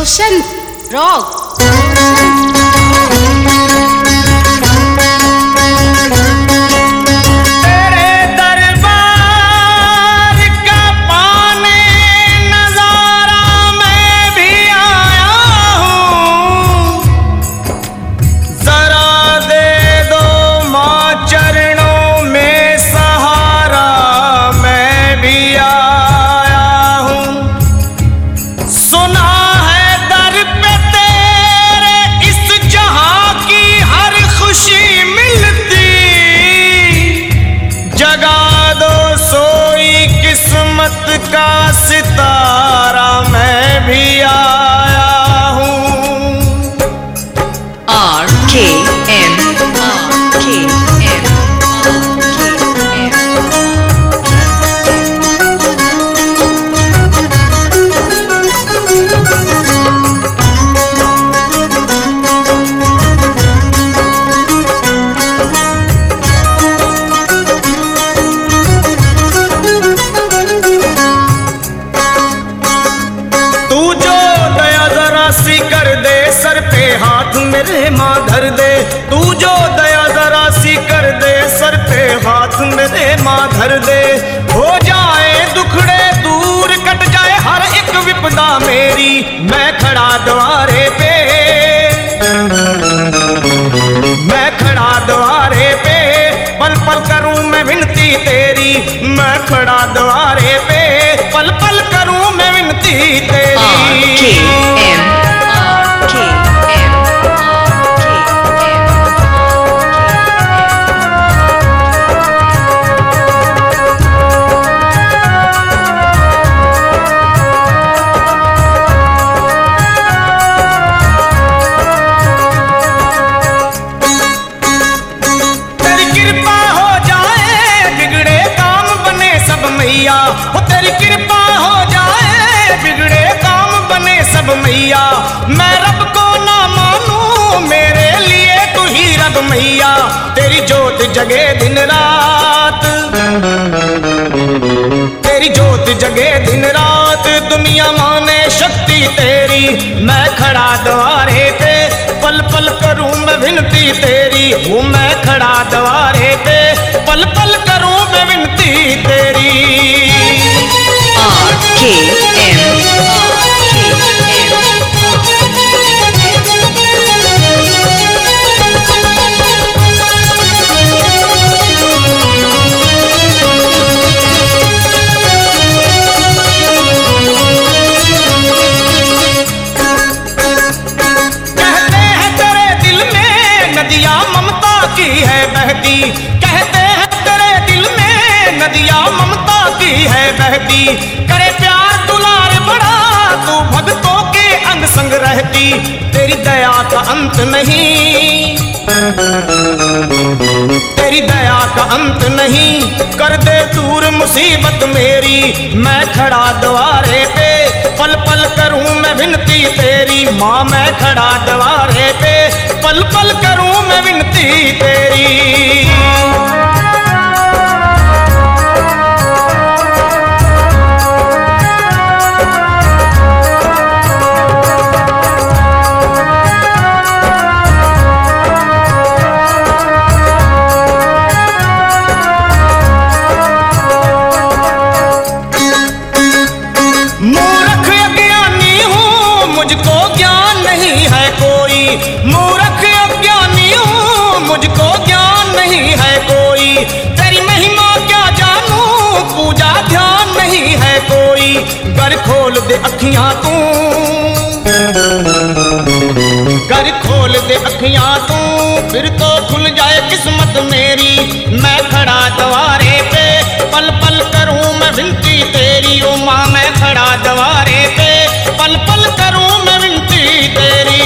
रोशन rock. का सितारा मैं भी आया हूँ। RKM कर दे सर पे हाथ मेरे माँ धर दे, तू जो दया जरा सी कर दे सर पे हाथ मेरे माँ धर दे। हो जाए दुखड़े दूर कट जाए हर एक विपदा मेरी, मैं खड़ा द्वारे पे, मैं खड़ा द्वारे पे, पल पल करूं मैं विनती तेरी, मैं खड़ा द्वारे पे, पल पल करूं मैं विनती तेरी। हो तेरी कृपा हो जाए बिगड़े काम बने सब मैया, मैं रब को ना मानूं मेरे लिए तू ही रब मैया। तेरी जोत जगे दिन रात, तेरी जोत जगे दिन रात, दुनिया माने शक्ति तेरी, मैं खड़ा द्वारे पे, पल पल करूं मैं विनती तेरी, हूँ मैं खड़ा द्वारे पे, पल पल करूं मैं विनती तेरी। की है बहती, कहते हैं तेरे दिल में नदियाँ ममता की है बहती, करे प्यार दुलार बड़ा तू भक्तों के अंग संग रहती, तेरी दया का अंत नहीं, तेरी दया का अंत नहीं, कर दे दूर मुसीबत मेरी, मैं खड़ा द्वारे पे, पल पल करूं मैं विनती तेरी, माँ मैं खड़ा द्वारे पे, पल पल करूं मैं विनती तेरी। मूर्ख अज्ञानी हूँ मुझको ज्ञान नहीं है कोई, मूर्ख अज्ञानी हूँ मुझको ज्ञान नहीं है कोई, तेरी महिमा क्या जानूं पूजा ध्यान नहीं है कोई, कर खोल दे अखियां तू, कर खोल दे अखियां तू, फिर तो खुल जाए किस्मत मेरी, मैं खड़ा द्वारे पे, पल पल करूं मैं विनती तेरी, ओ माँ मैं खड़ा द्वारे पे, पल पल करूं मैं विनती तेरी।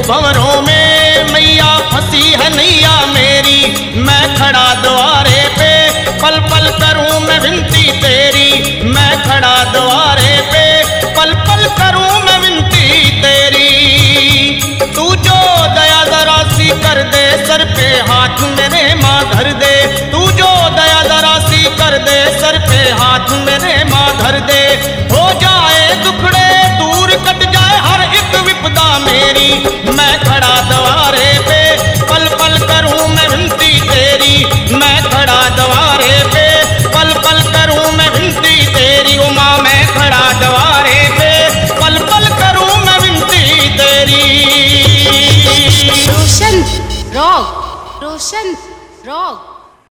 भंवरों में मैया फंसी है नैया मेरी, मैं खड़ा द्वारे पे पल पल करूं मैं विनती तेरी, मैं खड़ा द्वारे पे पल पल करूं मैं विनती तेरी। तू जो दया जरा सी कर दे, सर पे हाथ मेरे माँ धर दे, तू जो दया जरा सी कर दे, सर पे हाथ मेरे माँ धर दे। हो जाए दुखड़े दूर, कट जाए हर एक विपदा मेरी, मैं खड़ा द्वारे पे पल पल करूं मैं विनती तेरी, मैं खड़ा द्वारे पे पल पल करूं मैं विनती तेरी। ओ माँ मैं खड़ा द्वारे पे पल पल करूं मैं विनती तेरी। Roshan rock, Roshan rock.